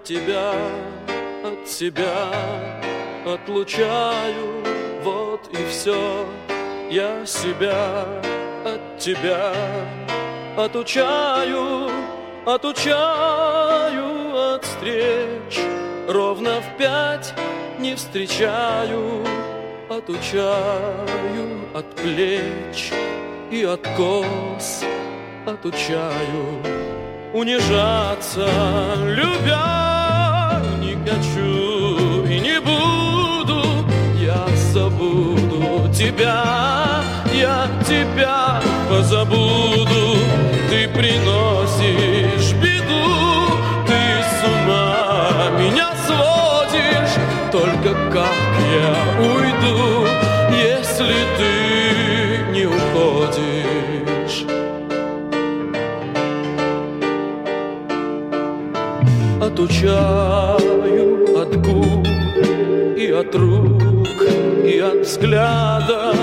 тебя от себя отлучаю, вот и все. Я себя от тебя отучаю от встреч. Ровно в 5 не встречаю, отучаю от плеч и от кос, отучаю унижаться, любя не хочу и не буду. Я забуду тебя, я тебя позабуду. Ты приносишь беду, ты с ума меня сводишь. Только как я уйду, если ты не уходишь? Отучаю от губ и от рук, и от взгляда,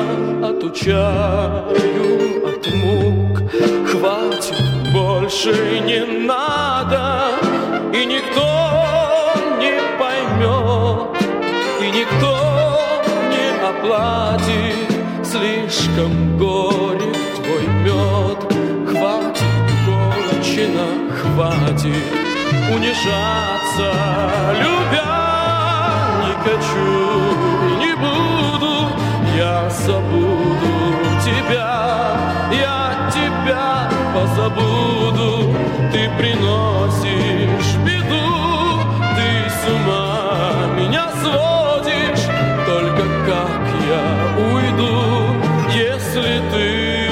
отучаю от мук. Хватит, больше не надо, и никто не поймет, и никто не оплатит. Слишком горек твой мед. Хватит, кончено, хватит унижаться, любя не хочу и не буду. Я забуду тебя, я тебя позабуду. Ты приносишь беду, ты с ума меня сводишь. Только как я уйду, если ты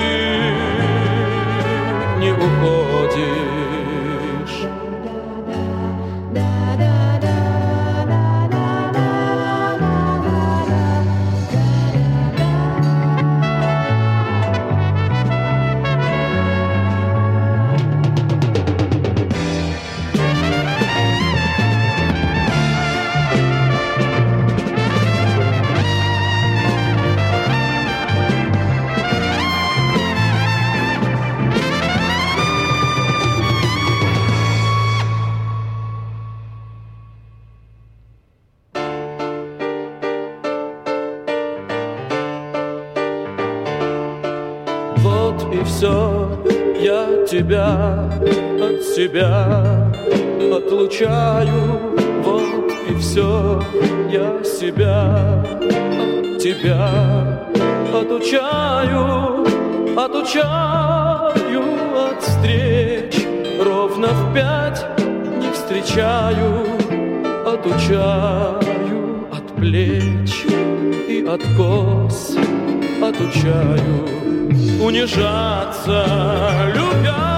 не уходишь? Вот и все, я тебя от себя отлучаю. Вот и все, я себя от тебя отучаю от встреч. Ровно в 5 не встречаю, отучаю от плеч и от кос, отучаю унижаться, любя